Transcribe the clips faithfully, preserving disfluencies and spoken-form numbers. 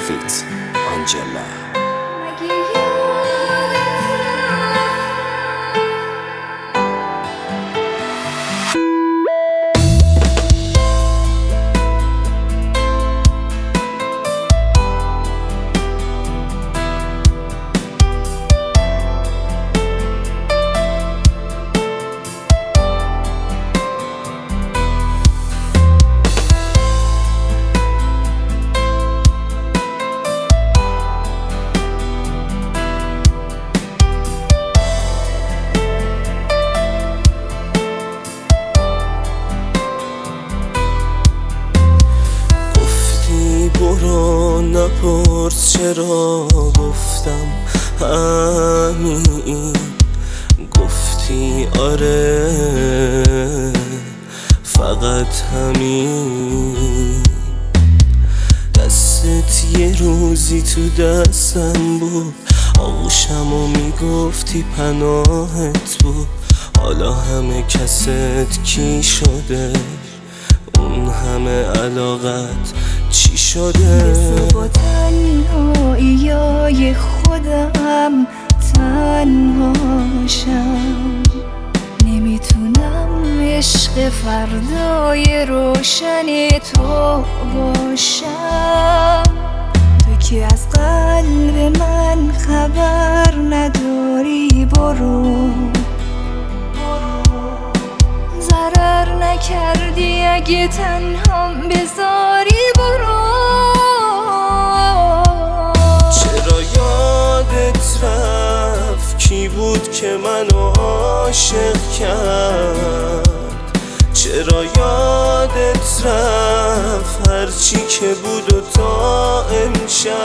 فیت آنجلا. برو نپرس چرا، گفتم همین. گفتی آره فقط همین. دستت یه روزی تو دستم بود، آغوشم و میگفتی پناهت بود. حالا همه کست کی شده؟ اون همه علاقت چی شده؟ با تنهایی خودم تنهاشم، نمیتونم عشق فردای روشن تو باشم. تو که از قلب من خبر نداری، برو ضرر نکردی اگه تنهام بذاری، برو. چرا یادت رفت کی بود که منو عاشق کرد؟ چرا یادت رفت هرچی که بود و تا امشب؟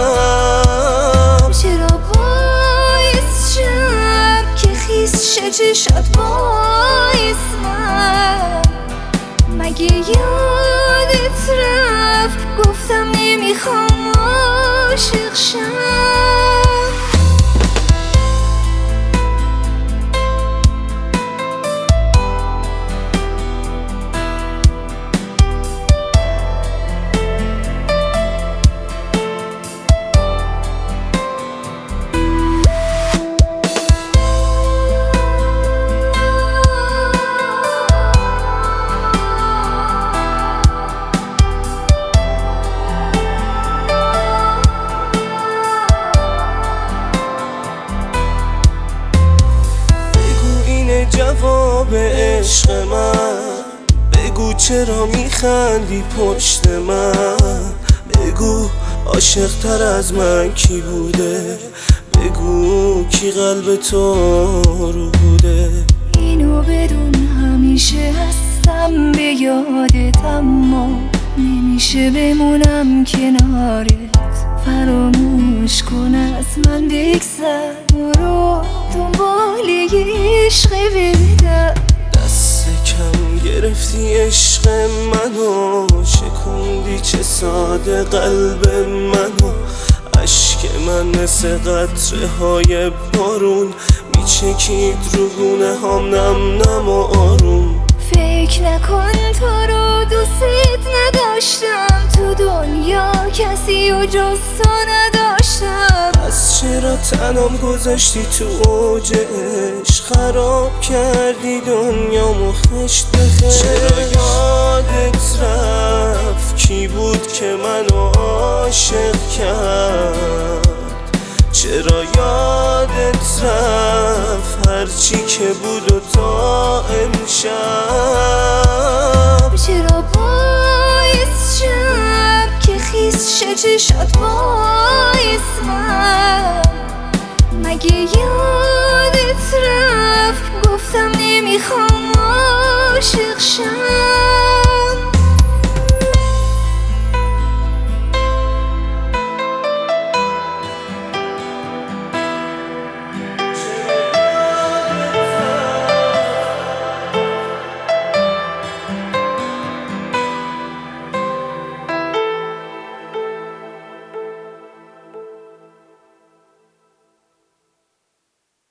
چرا باعث شد که خیس شه چشات باعث من؟ مگه یادت رفت گفتم نمیخوام عاشق شم؟ جواب عشق من بگو، چرا میخندی پشت من؟ بگو عاشق تر از من کی بوده؟ بگو کی قلب تو رو بوده؟ اینو بدون همیشه هستم به یادت، اما نمیشه بمونم کنارت. فراموش کن از من بگذر، برو دنبال یه عشق بهتر. دست کم گرفتی عشق منو، شکوندی چه ساده قلب منو. عشق من مثل قطره های بارون میچکید رو گونه هم نم نم و آروم. فکر نکن تو رو دوست نداشتم، تو دنیا کسی و جز تو نداشتم. پس چرا تنم گذاشتی تو اوج عشق؟ خراب کردی دنیامو خشت به خشت. چرا یادت رفت کی بود که منو عاشق کرد؟ چرا یادت رفت هرچی که بود و تا امشب؟ چرا باعث شد که خیس شه چشات باعث من؟ مگه یادت رفت گفتم نمیخوام عاشق شم؟